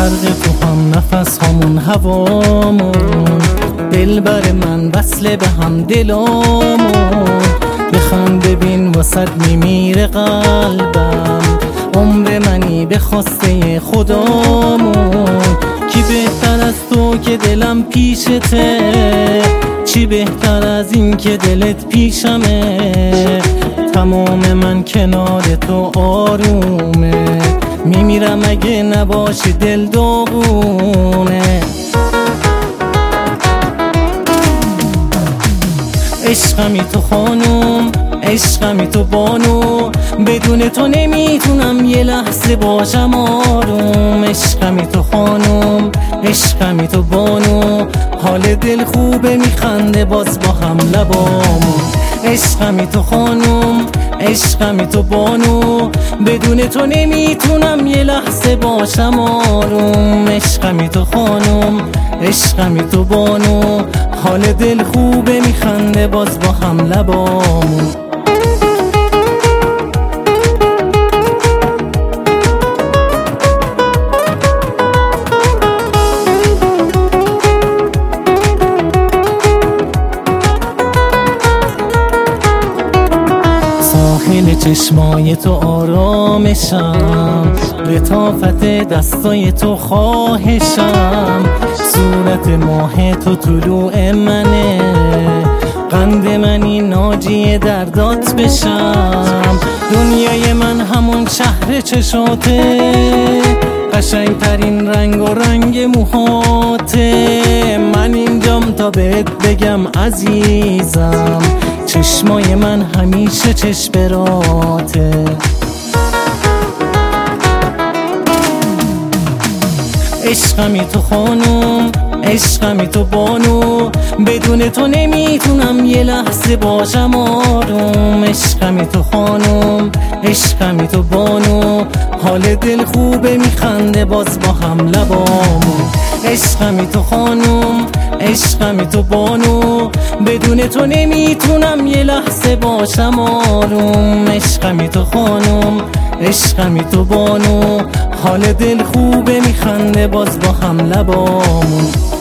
غرق تو هم نفس همون هوامون، دلبر من وصله به هم دلامون. بخند ببین واسد میمیره قلبم، عمر منی به خواسته خدامون. کی بهتر از تو که دلم پیشته، چی بهتر از این که دلت پیشمه. تمام من کنار تو آرومه، میمیرم اگه نباشی دل داغونه. عشقمی تو خانوم، عشقمی تو بانو، بدون تو نمیتونم یه لحظه باشم آروم. عشقمی تو خانوم، عشقمی تو بانو، حال دل خوبه میخنده باز با هم لبامون. عشقمی تو خانوم، عشقمی تو بانو، بدون تو نمیتونم یه لحظه باشم آروم. عشقمی تو خانوم، عشقمی تو بانو، حال دل خوبه میخنده باز با هم لبامون. ساحل چشمای تو آرامشم، لطافت دستای تو خواهشم. صورت ماه تو طلوع منه، قند منی ناجی دردات بشم. دنیای من همون شهر چشاته، قشنگ ترین رنگ و رنگ موهاته. من اینجام تا بهت بگم عزیزم، چشمای من همیشه چشمراته. عشقمی تو خانوم، عشقمی تو بانو، بدون تو نمیتونم یه لحظه باشم آروم. عشقمی تو خانوم، عشقمی تو بانو، حال دل خوبه میخنده باز با هم لبامون. عشقمی تو خانوم، عشقمی تو بانو، بدون تو نمیتونم یه لحظه باشم آروم. عشقمی تو خانوم، عشقمی تو بانو، حال دل خوبه میخنده باز با هم لبامون.